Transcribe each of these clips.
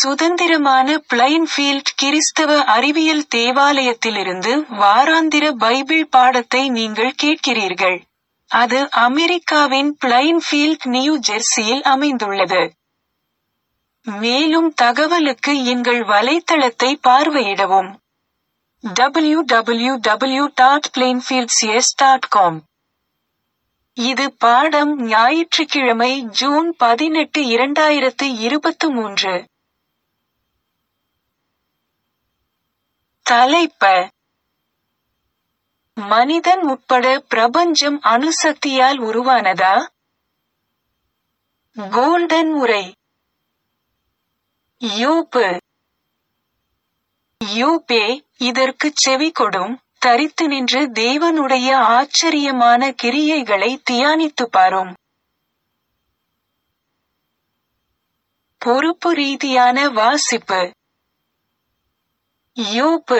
சுதந்திரமான பிளைன்ஃபீல்ட் கிறிஸ்தவ அறிவியல் தேவாலயத்திலிருந்து வாராந்திர பைபிள் பாடத்தை நீங்கள் கேட்கிறீர்கள். அது அமெரிக்காவின் பிளைன்ஃபீல்ட், நியூ ஜெர்சியில் அமைந்துள்ளது. மேலும் தகவலுக்கு எங்கள் வலைத்தளத்தை பார்வையிடவும். www.plainfieldcs.com. இது பாடம் ஞாயிற்றுக்கிழமை ஜூன் 18, 2023. தலைப்ப: மனிதன் உட்பட பிரபஞ்சம் அணுசக்தியால் உருவானதா? கோல்டன் உரை. யோபு. யோபே, இதற்குச் செவிகொடும், தரித்து நின்று தேவனுடைய ஆச்சரியமான கிரியைகளை தியானித்துப் பாரும். பொறுப்பு ரீதியான வாசிப்பு. யோபு.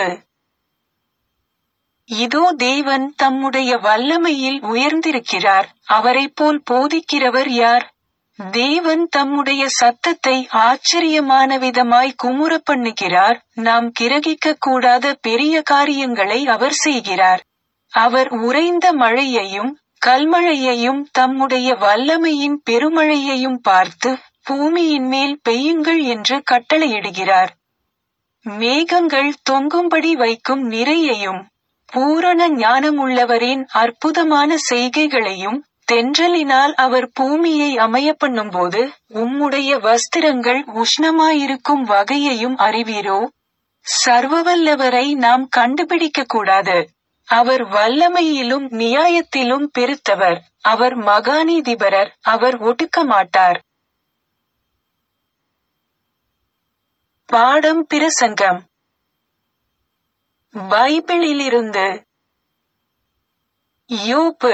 இதோ தேவன் தம்முடைய வல்லமையில் உயர்ந்திருக்கிறார், அவரைப்போல் போதிக்கிறவர் யார்? தேவன் தம்முடைய சத்தத்தை ஆச்சரியமான விதமாய் குமுறப் பண்ணுகிறார், நாம் கிரகிக்க கூடாத பெரிய காரியங்களை அவர் செய்கிறார். அவர் உறைந்த மழையையும் கல்மழையையும் தம்முடைய வல்லமையின் பெருமழையையும் பார்த்து பூமியின் மேல் பெய்யுங்கள் என்று கட்டளையிடுகிறார். மேகங்கள் தொங்கும்படி வைக்கும் நிறையையும் பூரண ஞானமுள்ளவரின் அற்புதமான செய்கைகளையும் தென்றலினால் அவர் பூமியை அமைய பண்ணும்போது உம்முடைய வஸ்திரங்கள் உஷ்ணமாயிருக்கும் வகையையும் அறிவீரோ? சர்வவல்லவரை நாம் கண்டுபிடிக்க கூடாது. அவர் வல்லமையிலும் நியாயத்திலும் பெருத்தவர், அவர் மகாநீதிபரர், அவர் ஒடுக்க மாட்டார். பாடம் பிரசங்கம். பைபிளிலிருந்து. யோபு.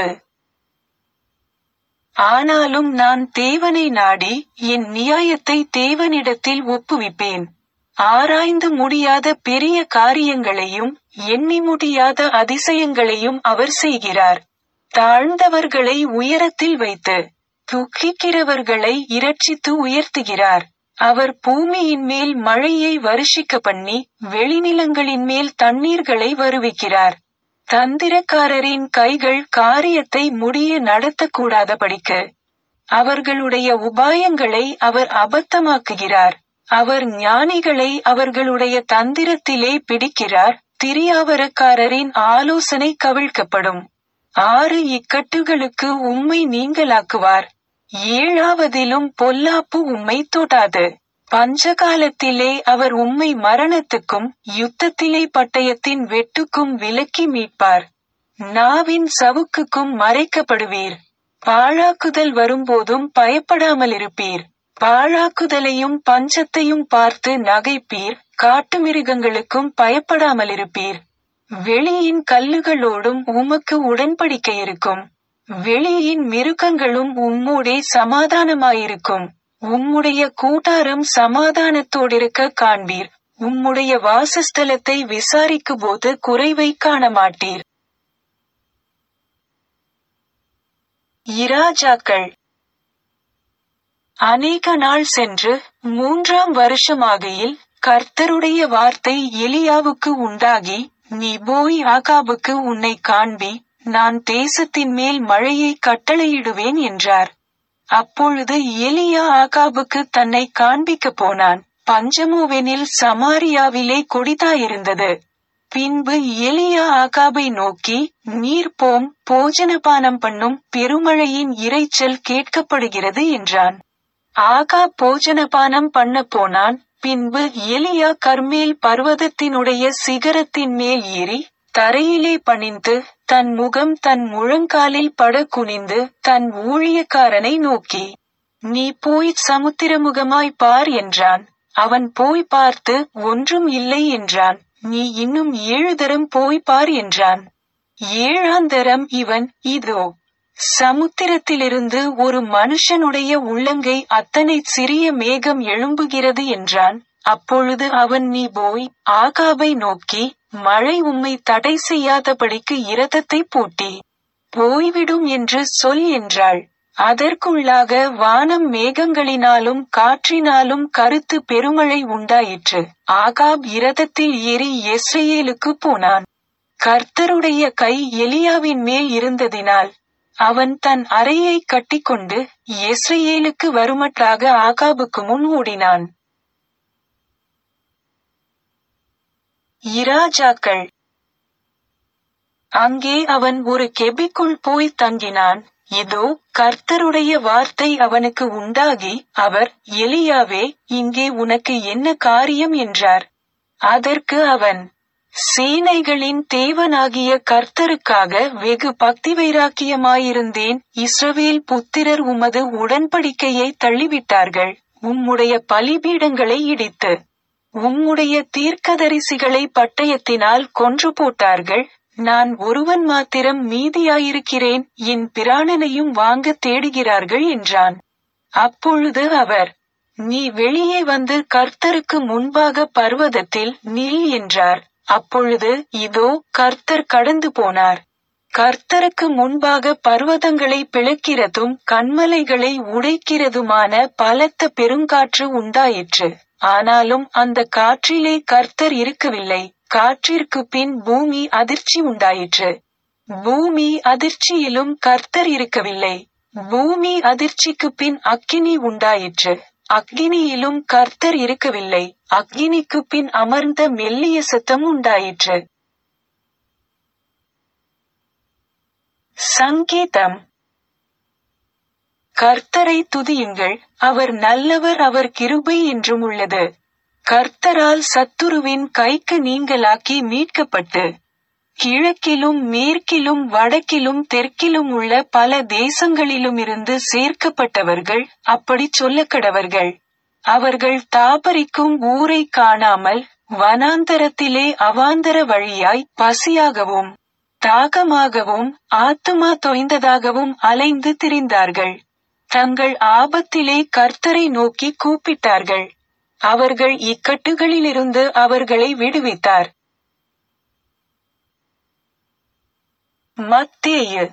ஆனாலும் நான் தேவனை நாடி என் நியாயத்தை தேவனிடத்தில் ஒப்புவிப்பேன். ஆராய்ந்து முடியாத பெரிய காரியங்களையும் எண்ணி முடியாத அதிசயங்களையும் அவர் செய்கிறார். தாழ்ந்தவர்களை உயரத்தில் வைத்து துக்கிக்கிறவர்களை இரட்சித்து உயர்த்துகிறார். அவர் பூமியின் மேல் மழையை வருஷிக்க பண்ணி வெளிநிலங்களின் மேல் தண்ணீர்களை வருவிக்கிறார். தந்திரக்காரரின் கைகள் காரியத்தை முடிய நடத்தக்கூடாதபடிக்கு அவர்களுடைய உபாயங்களை அவர் அபத்தமாக்குகிறார். அவர் ஞானிகளை அவர்களுடைய தந்திரத்திலே பிடிக்கிறார், திரியாவரக்காரரின் ஆலோசனை கவிழ்க்கப்படும். 6 இக்கட்டுகளுக்கு உம்மை நீங்கலாக்குவார். 7ஆவதிலும் பொல்லாப்பு உம்மை தொடாது. பஞ்சகாலத்திலே அவர் உம்மை மரணத்துக்கும் யுத்தத்திலே பட்டயத்தின் வெட்டுக்கும் விலக்கி மீட்பார். நாவின் சவுக்குக்கும் மறைக்கப்படுவீர். பாழாக்குதல் வரும்போதும் பயப்படாமலிருப்பீர். பாழாக்குதலையும் பஞ்சத்தையும் பார்த்து நகைப்பீர். காட்டுமிருகங்களுக்கும் பயப்படாமலிருப்பீர். வெளியின் கல்லுகளோடும் உமக்கு உடன்படிக்கை இருக்கும். வெளியின் மிருகங்களும் உம்மோடே சமாதானமாயிருக்கும். உம்முடைய கூடாரம் சமாதானத்தோடிருக்க காண்பீர். உம்முடைய வாசஸ்தலத்தை விசாரிக்கும்போது குறைவை காணமாட்டீர். இராஜாக்கள். அநேக நாள் சென்று 3ஆம் வருஷமாகையில் கர்த்தருடைய வார்த்தை எலியாவுக்கு உண்டாகி, நீ போய் ஆகாபுக்கு உன்னை காண்பி, நான் தேசத்தின் மேல் மழையை கட்டளையிடுவேன் என்றார். அப்பொழுது எலியா ஆகாபுக்கு தன்னை காண்பிக்க போனான். பஞ்சமோவெனில் சமாரியாவிலே கொடிதாயிருந்தது. பின்பு எலியா ஆகாபை நோக்கி, நீர் போம், போஜனபானம் பண்ணும், பெருமழையின் இரைச்சல் கேட்கப்படுகிறது என்றான். ஆகாப் போஜனபானம் பண்ண போனான். பின்பு எலியா கர்மேல் பர்வதத்தினுடைய சிகரத்தின் மேல் ஏறி தரையிலே பணிந்து தன் முகம் தன் முழங்காலில் பட குனிந்து தன் ஊழியக்காரனை நோக்கி, நீ போய் சமுத்திரமுகமாய் பார் என்றான். அவன் போய் பார்த்து ஒன்றும் இல்லை என்றான். நீ இன்னும் 7 தரம் போய் பார் என்றான். 7ஆம் தரம் இவன், இதோ சமுத்திரத்திலிருந்து ஒரு மனுஷனுடைய உள்ளங்கை அத்தனை சிறிய மேகம் எழும்புகிறது என்றான். அப்பொழுது அவன், நீ போய் ஆகாபை நோக்கி, மழை உம்மை தடை செய்யாதபடிக்கு இரதத்தை பூட்டி போய்விடும் என்று சொல் என்றாள். அதற்குள்ளாக வானம் மேகங்களினாலும் காற்றினாலும் கருத்து பெருமழை உண்டாயிற்று. ஆகாப் இரதத்தில் ஏறி யெஸ்ரயேலுக்குப் போனான். கர்த்தருடைய கை எலியாவின் மேல் இருந்ததினால் அவன் தன் அரையை கட்டிக்கொண்டு யெஸ்ரயேலுக்கு வருமட்டாக ஆகாபுக்கு முன் ஓடினான். இராஜாக்கள். அங்கே அவன் ஒரு கெபிக்குள் போய் தங்கினான். இதோ கர்த்தருடைய வார்த்தை அவனுக்கு உண்டாகி, அவர், எலியாவே, இங்கே உனக்கு என்ன காரியம் என்றார். அதற்கு அவன், சேனைகளின் தேவனாகிய கர்த்தருக்காக வெகு பக்தி வைராக்கியமாயிருந்தேன். இஸ்ரவேல் புத்திரர் உமது உடன்படிக்கையை தள்ளிவிட்டார்கள். உம்முடைய பலிபீடங்களை இடித்து உம்முடைய தீர்க்கதரிசிகளை பட்டயத்தினால் கொன்று போட்டார்கள். நான் ஒருவன் மாத்திரம் மீதியாயிருக்கிறேன். என் பிராணனையும் வாங்க தேடுகிறார்கள் என்றான். அப்பொழுது அவர், நீ வெளியே வந்து கர்த்தருக்கு முன்பாக பர்வதத்தில் நில் என்றார். அப்பொழுது இதோ கர்த்தர் கடந்து போனார். கர்த்தருக்கு முன்பாக பர்வதங்களை பிளக்கிறதும் கன்மலைகளை உடைக்கிறதுமான பலத்த பெருங்காற்று உண்டாயிற்று. ஆனாலும் அந்த காற்றிலே கர்த்தர் இருக்கவில்லை. காற்றிற்கு பின் பூமி அதிர்ச்சி உண்டாயிற்று. பூமி அதிர்ச்சியிலும் கர்த்தர் இருக்கவில்லை. பூமி அதிர்ச்சிக்கு பின் அக்கினி உண்டாயிற்று. அக்கினியிலும் கர்த்தர் இருக்கவில்லை. அக்கினிக்கு பின் அமர்ந்த மெல்லிய சத்தம் உண்டாயிற்று. சங்கீதம். கர்த்தரை துதியுங்கள், அவர் நல்லவர், அவர் கிருபை என்றும் உள்ளது. கர்த்தரால் சத்துருவின் கைக்கு நீங்கலாக்கி மீட்கப்பட்டு கிழக்கிலும் மேற்கிலும் வடக்கிலும் தெற்கிலும் உள்ள பல தேசங்களிலுமிருந்து சேர்க்கப்பட்டவர்கள் அப்படி சொல்லக்கடவர்கள். அவர்கள் தாபரிக்கும் ஊரை காணாமல் வனாந்தரத்திலே அவாந்தர வழியாய் பசியாகவும் தாகமாகவும் ஆத்துமா தொய்ந்ததாகவும் அலைந்து திரிந்தார்கள். தங்கள் ஆபத்திலே கர்த்தரை நோக்கி கூப்பிட்டார்கள். அவர்கள் இக்கட்டுகளிலிருந்து அவர்களை விடுவித்தார். மத்தேயு.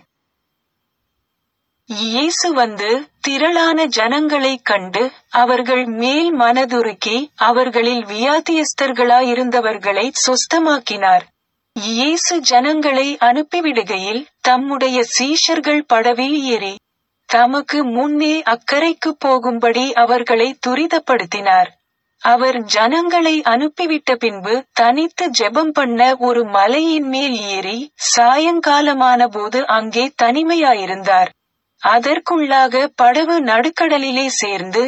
இயேசு வந்து திரளான ஜனங்களைக் கண்டு அவர்கள் மேல் மனதுருக்கி அவர்களில் வியாதியஸ்தர்களாயிருந்தவர்களை சொஸ்தமாக்கினார். இயேசு ஜனங்களை அனுப்பிவிடுகையில் தம்முடைய சீஷர்கள் படவில் ஏறி தமக்கு முன்னே அக்கரைக்குப் போகும்படி அவர்களை துரிதப்படுத்தினார். அவர் ஜனங்களை அனுப்பிவிட்ட பின்பு தனித்து ஜெபம் பண்ண ஒரு மலையின் மேல் ஏறி சாயங்காலமான போது அங்கே தனிமையாயிருந்தார். அதற்குள்ளாக படவு நடுக்கடலிலே சேர்ந்து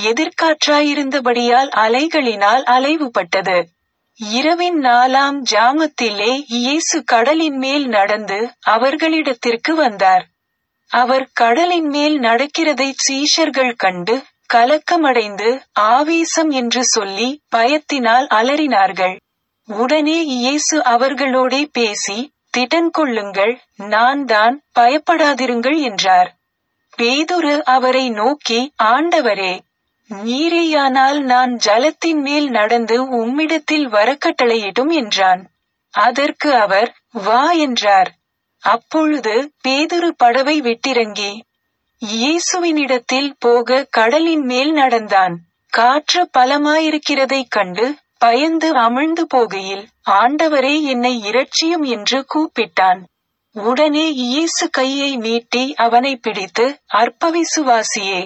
எதிர்காற்றாயிருந்தபடியால் அலைகளினால் அலைவுபட்டது. இரவின் 4ஆம் ஜாமத்திலே இயேசு கடலின் மேல் நடந்து அவர்களிடத்திற்கு வந்தார். அவர் கடலின் மேல் நடக்கிறதைச் சீஷர்கள் கண்டு கலக்கமடைந்து ஆவேசம் என்று சொல்லி பயத்தினால் அலறினார்கள். உடனே இயேசு அவர்களோடே பேசி, திடன் கொள்ளுங்கள், நான் தான், பயப்படாதிருங்கள் என்றார். பேதுரு அவரை நோக்கி, ஆண்டவரே, நீரேயானால் நான் ஜலத்தின் மேல் நடந்து உம்மிடத்தில் வரக்கட்டளையிடும் என்றான். அதற்கு அவர், வா என்றார். அப்பொழுது பேதுரு படவை விட்டிறங்கி இயேசுவினிடத்தில் போக கடலின் மேல் நடந்தான். காற்று பலமாயிருக்கிறதைக் கண்டு பயந்து அமிழ்ந்து போகையில், ஆண்டவரே, என்னை இரட்சியும் என்று கூப்பிட்டான். உடனே இயேசு கையை நீட்டி அவனை பிடித்து, அற்பவிசுவாசியே,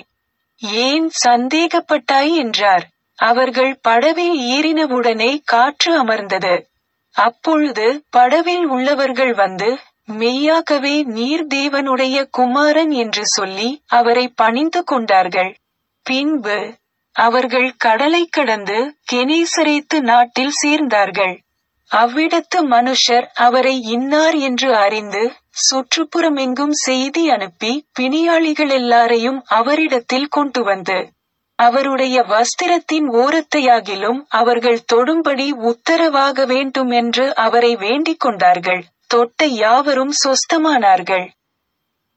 ஏன் சந்தேகப்பட்டாய் என்றார். அவர்கள் படவில் ஏறினவுடனே காற்று அமர்ந்தது. அப்பொழுது படவில் உள்ளவர்கள் வந்து, மெய்யாகவே நீர் தேவனுடைய குமாரன் என்று சொல்லி அவரை பணிந்து கொண்டார்கள். பின்பு அவர்கள் கடலை கடந்து கெனேசரேத்து நாட்டில் சேர்ந்தார்கள். அவ்விடத்து மனுஷர் அவரை இன்னார் என்று அறிந்து சுற்றுப்புறமெங்கும் செய்தி அனுப்பி பிணியாளிகள் எல்லாரையும் அவரிடத்தில் கொண்டு வந்து அவருடைய வஸ்திரத்தின் ஓரத்தையாகிலும் அவர்கள் தொடும்படி உத்தரவாக வேண்டும் என்று அவரை வேண்டிக் கொண்டார்கள். தொட்ட யாவரும் சொஸ்தமானார்கள்.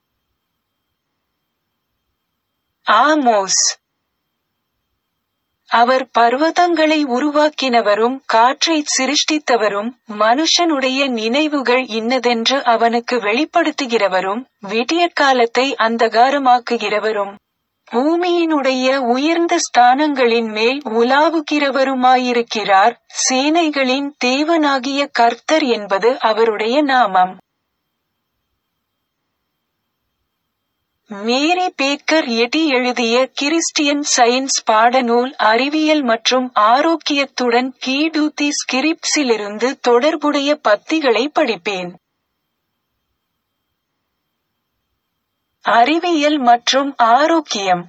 ஆமோஸ். அவர் பர்வதங்களை உருவாக்கினவரும் காற்றைச் சிருஷ்டித்தவரும் மனுஷனுடைய நினைவுகள் இன்னதென்று அவனுக்கு வெளிப்படுத்துகிறவரும் விடியற்காலத்தை அந்தகாரமாக்குகிறவரும் பூமியினுடைய உயர்ந்த ஸ்தானங்களின் மேல் உலாவுகிறவருமாயிருக்கிறார். சேனைகளின் தேவனாகிய கர்த்தர் என்பது அவருடைய நாமம். மேரி பேக்கர் எட்டி எழுதிய கிறிஸ்டியன் சயின்ஸ் பாடநூல் அறிவியல் மற்றும் ஆரோக்கியத்துடன் கீடூத்தி ஸ்கிரிப்ட்ஸிலிருந்து தொடர்புடைய பத்திகளை படிப்பேன். அறிவியல் மற்றும் ஆரோக்கியம்.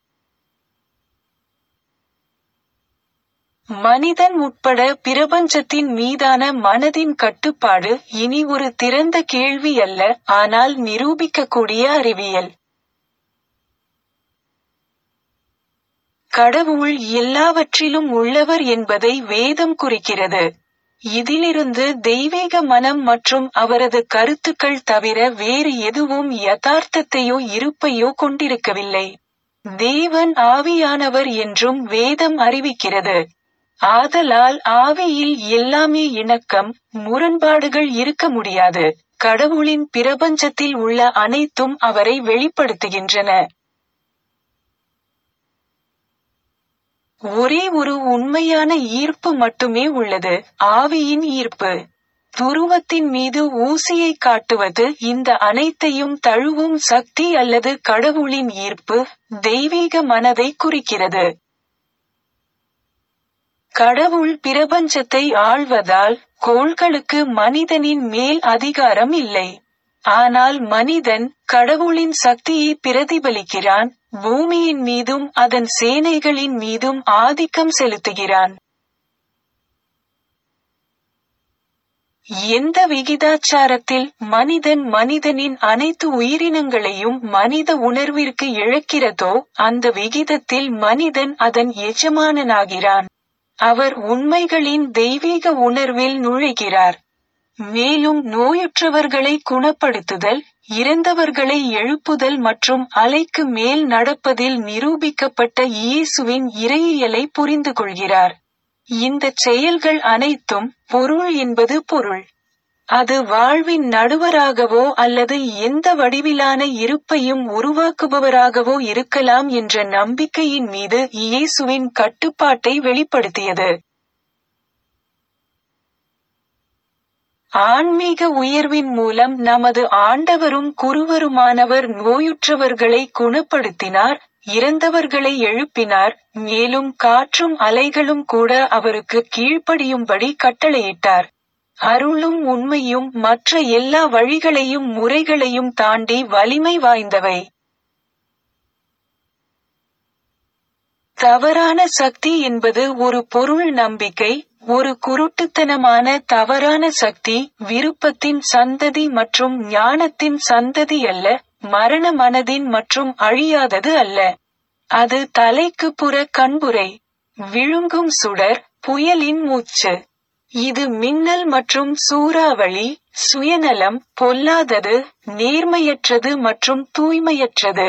மனிதன் உட்பட பிரபஞ்சத்தின் மீதான மனதின் கட்டுப்பாடு இனி ஒரு திறந்த கேள்வி அல்ல, ஆனால் நிரூபிக்கக்கூடிய அறிவியல். கடவுள் எல்லாவற்றிலும் உள்ளவர் என்பதை வேதம் குறிக்கிறது. இதிலிருந்து தெய்வீக மனம் மற்றும் அவரது கருத்துக்கள் தவிர வேறு எதுவும் யதார்த்தத்தையோ இருப்பையோ கொண்டிருக்கவில்லை. தேவன் ஆவியானவர் என்றும் வேதம் அறிவிக்கிறது. ஆதலால் ஆவியில் எல்லாமே இணக்கம், முரண்பாடுகள் இருக்க முடியாது. கடவுளின் பிரபஞ்சத்தில் உள்ள அனைத்தும் அவரை வெளிப்படுத்துகின்றன. ஒரே ஒரு உண்மையான ஈர்ப்பு மட்டுமே உள்ளது, ஆவியின் ஈர்ப்பு. துருவத்தின் மீது ஊசியை காட்டுவது இந்த அனைத்தையும் தழுவும் சக்தி அல்லது கடவுளின் ஈர்ப்பு, தெய்வீக மனதை குறிக்கிறது. கடவுள் பிரபஞ்சத்தை ஆள்வதால் கோள்களுக்கு மனிதனின் மேல் அதிகாரம் இல்லை. ஆனால் மனிதன் கடவுளின் சக்தியை பிரதிபலிக்கிறான், பூமியின் மீதும் அதன் சேனைகளின் மீதும் ஆதிக்கம் செலுத்துகிறான். எந்த விகிதாச்சாரத்தில் மனிதன் மனிதனின் அனைத்து உயிரினங்களையும் மனித உணர்விற்கு இழக்கிறதோ அந்த விகிதத்தில் மனிதன் அதன் எஜமானனாகிறான். அவர் உண்மைகளின் தெய்வீக உணர்வில் நுழைகிறார். மேலும் நோயுற்றவர்களை குணப்படுத்துதல், இறந்தவர்களை எழுப்புதல் மற்றும் அலைக்கு மேல் நடப்பதில் நிரூபிக்கப்பட்ட இயேசுவின் இறையியலை புரிந்து கொள்கிறார். இந்த செயல்கள் அனைத்தும் பொருள் என்பது பொருள். அது வாழ்வின் நடுவராகவோ அல்லது எந்த வடிவிலான இருப்பையும் உருவாக்குபவராகவோ இருக்கலாம் என்ற நம்பிக்கையின் மீது இயேசுவின் கட்டுப்பாட்டை வெளிப்படுத்தியது. ஆன்மீக உயர்வின் மூலம் நமது ஆண்டவரும் குருவருமானவர் நோயுற்றவர்களை குணப்படுத்தினார், இறந்தவர்களை எழுப்பினார், மேலும் காற்றும் அலைகளும் கூட அவருக்கு கீழ்ப்படியும்படி கட்டளையிட்டார். அருளும் உண்மையும் மற்ற எல்லா வழிகளையும் முறைகளையும் தாண்டி வலிமை வாய்ந்தவை. தவறான சக்தி என்பது ஒரு பொருள் நம்பிக்கை, ஒரு குருட்டுத்தனமான தவறான சக்தி, விருப்பத்தின் சந்ததி மற்றும் ஞானத்தின் சந்ததி அல்ல, மரண மனதின் மற்றும் அழியாதது அல்ல. அது தலைக்கு புற கண்புரை, விழுங்கும் சுடர், புயலின் மூச்சு. இது மின்னல் மற்றும் சூறாவளி, சுயநலம், பொல்லாதது, நேர்மையற்றது மற்றும் தூய்மையற்றது.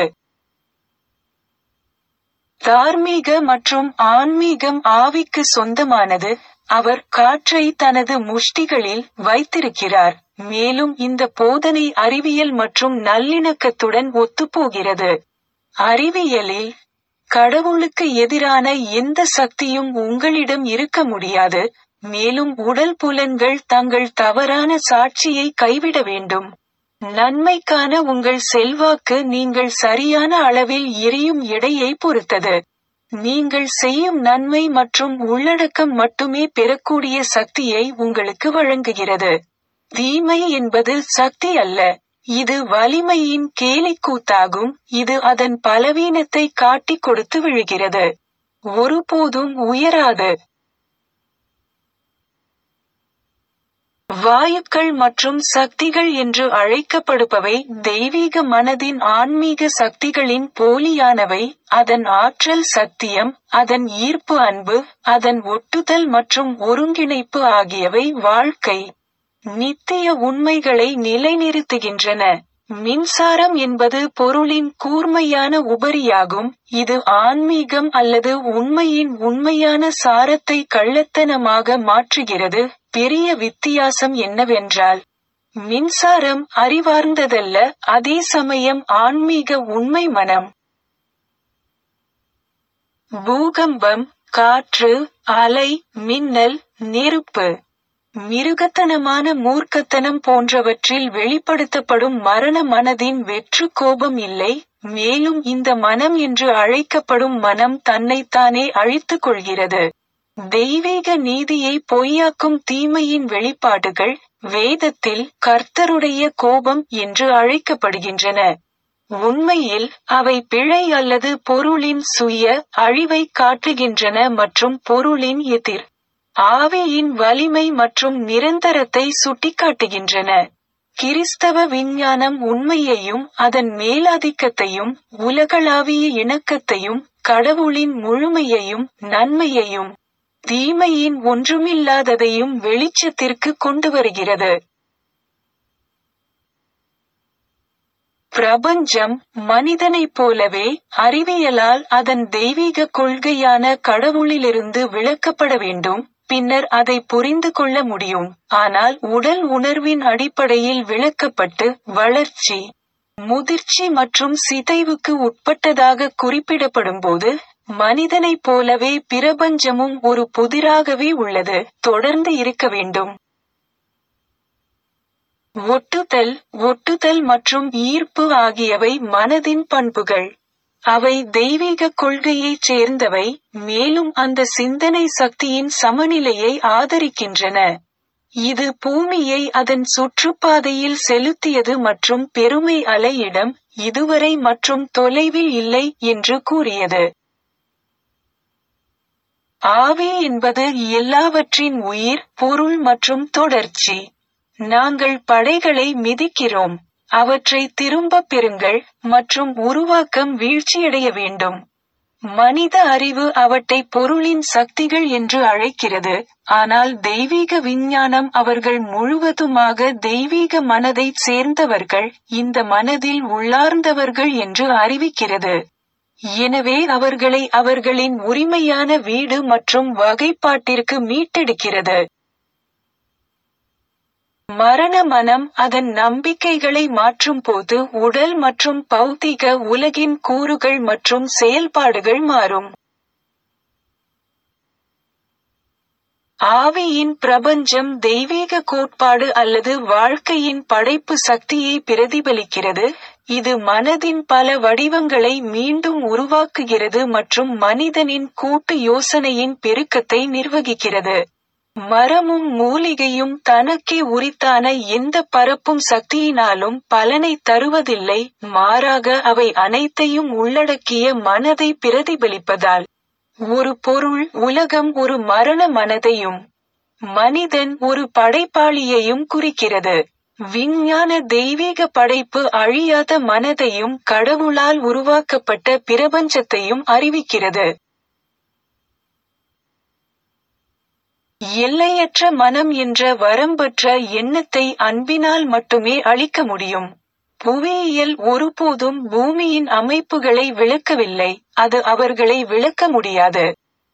தார்மீக மற்றும் ஆன்மீகம் ஆவிக்கு சொந்தமானது. அவர் காற்றை தனது முஷ்டிகளில் வைத்திருக்கிறார், மேலும் இந்த போதனை அறிவியல் மற்றும் நல்லிணக்கத்துடன் ஒத்துப்போகிறது. அறிவியலில் கடவுளுக்கு எதிரான எந்த சக்தியும் உங்களிடம் இருக்க முடியாது, மேலும் உடல் புலன்கள் தங்கள் தவறான சாட்சியை கைவிட வேண்டும். நன்மைக்கான உங்கள் செல்வாக்கு நீங்கள் சரியான அளவில் எரியும் எடையை பொறுத்தது. நீங்கள் செய்யும் நன்மை மற்றும் உள்ளடக்கம் மட்டுமே பெறக்கூடிய சக்தியை உங்களுக்கு வழங்குகிறது. தீமை என்பது சக்தி அல்ல, இது வலிமையின் கேலிக்கூத்தாகும். இது அதன் பலவீனத்தை காட்டிக் கொடுத்து விழுகிறது, ஒருபோதும் உயராது. வாயுக்கள் மற்றும் சக்திகள் என்று அழைக்கப்படுபவை தெய்வீக மனதின் ஆன்மீக சக்திகளின் போலியானவை. அதன் ஆற்றல் சத்தியம், அதன் ஈர்ப்பு அன்பு, அதன் ஒட்டுதல் மற்றும் ஒருங்கிணைப்பு ஆகியவை வாழ்க்கை நித்திய உண்மைகளை நிலைநிறுத்துகின்றன. மின்சாரம் என்பது பொருளின் கூர்மையான உபரியாகும். இது ஆன்மீகம் அல்லது உண்மையின் உண்மையான சாரத்தை கள்ளத்தனமாக மாற்றுகிறது. பெரிய வித்தியாசம் என்னவென்றால், மின்சாரம் அறிவார்ந்ததல்ல, அதே சமயம் ஆன்மீக உண்மை மனம். பூகம்பம், காற்று, அலை, மின்னல், நெருப்பு, மிருகத்தனமான மூர்க்கத்தனம் போன்றவற்றில் வெளிப்படுத்தப்படும் மரண மனதின் வெற்று கோபம் இல்லை. மேலும் இந்த மனம் என்று அழைக்கப்படும் மனம் தன்னைத்தானே அழித்துக் கொள்கிறது. தெய்வீக நீதியை பொய்யாக்கும் தீமையின் வெளிப்பாடுகள் வேதத்தில் கர்த்தருடைய கோபம் என்று அழைக்கப்படுகின்றன. உண்மையில் அவை பிழை அல்லது பொருளின் சுய அழிவை காட்டுகின்றன மற்றும் பொருளின் எதிர் ஆவியின் வலிமை மற்றும் நிரந்தரத்தை சுட்டிக்காட்டுகின்றன. கிறிஸ்தவ விஞ்ஞானம் உண்மையையும் அதன் மேலாதிக்கத்தையும் உலகளாவிய இணக்கத்தையும் கடவுளின் முழுமையையும் நன்மையையும் தீமையின் ஒன்றுமில்லாததையும் வெளிச்சத்திற்கு கொண்டு வருகிறது. பிரபஞ்சம் மனிதனைப் போலவே அறிவியலால் அதன் தெய்வீக கொள்கையான கடவுளிலிருந்து விலக்கப்பட வேண்டும், பின்னர் அதை புரிந்து கொள்ள முடியும். ஆனால் உடல் உணர்வின் அடிப்படையில் விளக்கப்பட்டு வளர்ச்சி, முதிர்ச்சி மற்றும் சிதைவுக்கு உட்பட்டதாக குறிப்பிடப்படும்போது, மனிதனைப் போலவே பிரபஞ்சமும் ஒரு புதிராகவே உள்ளது, தொடர்ந்து இருக்க வேண்டும். ஒட்டுதல் மற்றும் ஈர்ப்பு ஆகியவை மனதின் பண்புகள். அவை தெய்வீக கொள்கையைச் சேர்ந்தவை, மேலும் அந்த சிந்தனை சக்தியின் சமநிலையை ஆதரிக்கின்றன. இது பூமியை அதன் சுற்றுப்பாதையில் செலுத்தியது மற்றும் பெருமை அலையிடம் இதுவரை மற்றும் தொலைவில் இல்லை என்று கூறியது. ஆவி என்பது எல்லாவற்றின் உயிர், பொருள் மற்றும் தொடர்ச்சி. நாங்கள் படைகளை மிதிக்கிறோம், அவற்றை திரும்பப் பெறுங்கள், மற்றும் உருவாக்கம் வீழ்ச்சியடைய வேண்டும். மனித அறிவு அவற்றை பொருளின் சக்திகள் என்று அழைக்கிறது, ஆனால் தெய்வீக விஞ்ஞானம் அவர்கள் முழுவதுமாக தெய்வீக மனதைச் சேர்ந்தவர்கள், இந்த மனதில் உள்ளார்ந்தவர்கள் என்று அறிவிக்கிறது. எனவே அவர்களை அவர்களின் உரிமையான வீடு மற்றும் வகைப்பாட்டிற்கு மீட்டெடுக்கிறது. மரண மனம் அதன் நம்பிக்கைகளை மாற்றும்போது உடல் மற்றும் பௌதிக உலகின் கூறுகள் மற்றும் செயல்பாடுகள் மாறும். ஆவியின் பிரபஞ்சம் தெய்வீக கோட்பாடு அல்லது வாழ்க்கையின் படைப்பு சக்தியை பிரதிபலிக்கிறது. இது மனதின் பல வடிவங்களை மீண்டும் உருவாக்குகிறது மற்றும் மனிதனின் கூட்டு யோசனையின் பெருக்கத்தை நிர்வகிக்கிறது. மரமும் மூலிகையும் தனக்கே உரித்தான எந்த பரப்பும் சக்தியினாலும் பலனை தருவதில்லை, மாறாக அவை அனைத்தையும் உள்ளடக்கிய மனதை பிரதிபலிப்பதால். ஒரு பொருள் உலகம் ஒரு மரண மனதையும் மனிதன் ஒரு படைப்பாளியையும் குறிக்கிறது. விஞ்ஞான தெய்வீக படைப்பு அழியாத மனதையும் கடவுளால் உருவாக்கப்பட்ட பிரபஞ்சத்தையும் அறிவிக்கிறது. எல்லையற்ற மனம் என்ற வரம்பற்ற எண்ணத்தை அன்பினால் மட்டுமே அளிக்க முடியும். புவியியல் ஒருபோதும் பூமியின் அமைப்புகளை விளக்கவில்லை, அது அவர்களை விளக்க முடியாது.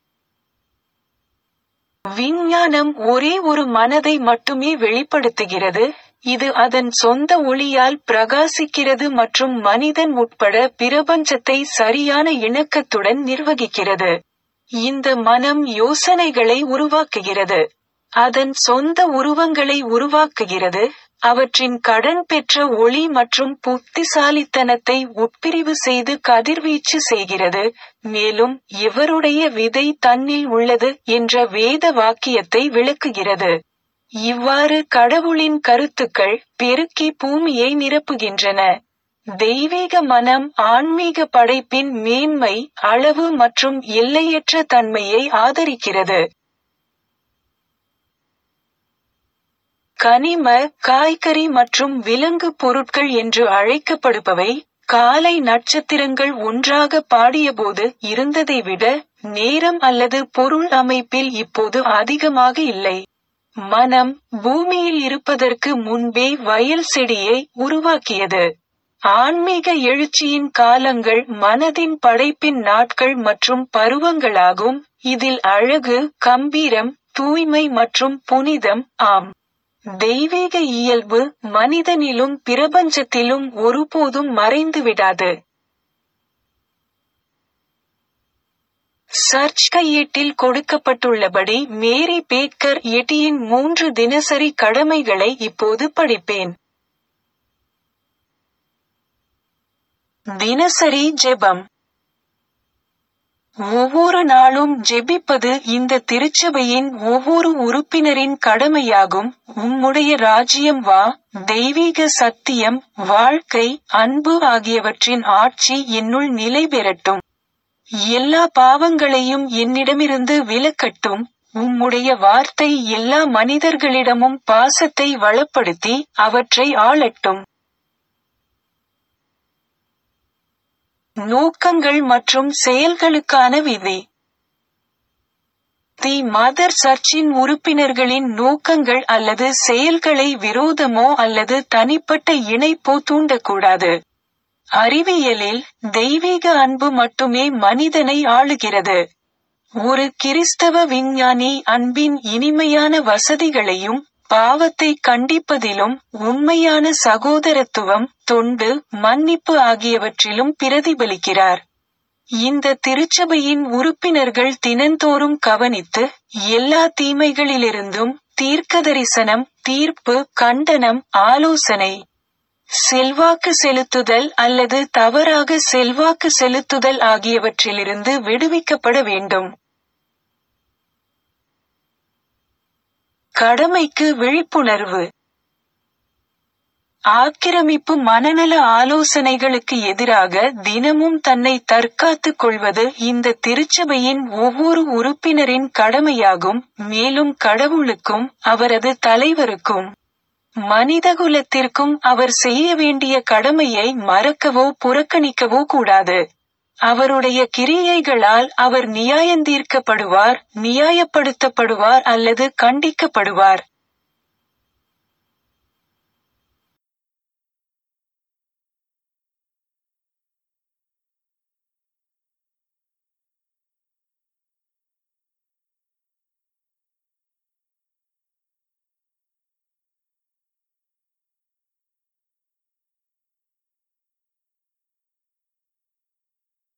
விஞ்ஞானம் ஒரே ஒரு மனதை மட்டுமே வெளிப்படுத்துகிறது, இது அதன் சொந்த ஒளியால் பிரகாசிக்கிறது மற்றும் மனிதன் உட்பட பிரபஞ்சத்தை சரியான இணக்கத்துடன் நிர்வகிக்கிறது. இந்த மனம் யோசனைகளை உருவாக்குகிறது, அதன் சொந்த உருவங்களை உருவாக்குகிறது, அவற்றின் கடன் பெற்ற ஒளி மற்றும் புத்திசாலித்தனத்தை உட்பிரிவு செய்து கதிர்வீச்சு செய்கிறது, மேலும் எவருடைய விதை தன்னில் உள்ளது என்ற வேத வாக்கியத்தை விளக்குகிறது. இவ்வாறு கடவுளின் கருத்துக்கள் பெருக்கி பூமியை நிரப்புகின்றன. தெய்வீக மனம் ஆன்மீக படைப்பின் மேன்மை, அளவு மற்றும் எல்லையற்ற தன்மையை ஆதரிக்கிறது. கனிம, காய்கறி மற்றும் விலங்கு பொருட்கள் என்று அழைக்கப்படுபவை, காலை நட்சத்திரங்கள் ஒன்றாக பாடியபோது இருந்ததை விட நேரம் அல்லது பொருள் அமைப்பில் இப்போது அதிகமாக இல்லை. மனம் பூமியில் இருப்பதற்கு முன்பே வயல் செடியை உருவாக்கியது. ஆன்மீக எழுச்சியின் காலங்கள் மனதின் படைப்பின் நாட்கள் மற்றும் பருவங்களாகும், இதில் அழகு, கம்பீரம், தூய்மை மற்றும் புனிதம், ஆம். தெய்வீக இயல்பு மனிதனிலும் பிரபஞ்சத்திலும் ஒருபோதும் மறைந்துவிடாது. சர்ச் கையேட்டில் கொடுக்கப்பட்டுள்ளபடி மேரி பேக்கர் எட்டியின் 3 தினசரி கடமைகளை இப்போது படிப்பேன். தினசரி ஜெபம். ஒவ்வொரு நாளும் ஜெபிப்பது இந்த திருச்சபையின் ஒவ்வொரு உறுப்பினரின் கடமையாகும். உம்முடைய ராஜ்யம் வா, தெய்வீக சத்தியம், வாழ்க்கை, அன்பு ஆகியவற்றின் ஆட்சி என்னுள் நிலை பெறட்டும். எல்லா பாவங்களையும் என்னிடமிருந்து விலக்கட்டும். உம்முடைய வார்த்தை எல்லா மனிதர்களிடமும் பாசத்தை வளப்படுத்தி அவற்றை ஆளட்டும். நோக்கங்கள் மற்றும் செயல்களுக்கான விதி. தி மதர் சர்ச்சின் உறுப்பினர்களின் நோக்கங்கள் அல்லது செயல்களை விரோதமோ அல்லது தனிப்பட்ட இணைப்போ தூண்டக்கூடாது. அறிவியலில், தெய்வீக அன்பு மட்டுமே மனிதனை ஆளுகிறது. ஒரு கிறிஸ்தவ விஞ்ஞானி அன்பின் இனிமையான வசதிகளையும், பாவத்தை கண்டிப்பதிலும், உண்மையான சகோதரத்துவம், தொண்டு, மன்னிப்பு ஆகியவற்றிலும் பிரதிபலிக்கிறார். இந்த திருச்சபையின் உறுப்பினர்கள் தினந்தோறும் கவனித்து, எல்லா தீமைகளிலிருந்தும் தீர்க்கதரிசனம், தீர்ப்பு, கண்டனம், ஆலோசனை, செல்வாக்கு செலுத்துதல் அல்லது தவறாக செல்வாக்கு செலுத்துதல் ஆகியவற்றிலிருந்து விடுவிக்கப்பட வேண்டும். கடமைக்கு விழிப்புணர்வு. ஆக்கிரமிப்பு மனநல ஆலோசனைகளுக்கு எதிராக தினமும் தன்னை தற்காத்துக் கொள்வது இந்த திருச்சபையின் ஒவ்வொரு உறுப்பினரின் கடமையாகும், மேலும் கடவுளுக்கும், அவரது தலைவருக்கும், மனிதகுலத்திற்கும் அவர் செய்ய வேண்டிய கடமையை மறக்கவோ புறக்கணிக்கவோ கூடாது. அவருடைய கிரியைகளால் அவர் நியாயந்தீர்க்கப்படுவார், நியாயப்படுத்தப்படுவார் அல்லது கண்டிக்கப்படுவார்.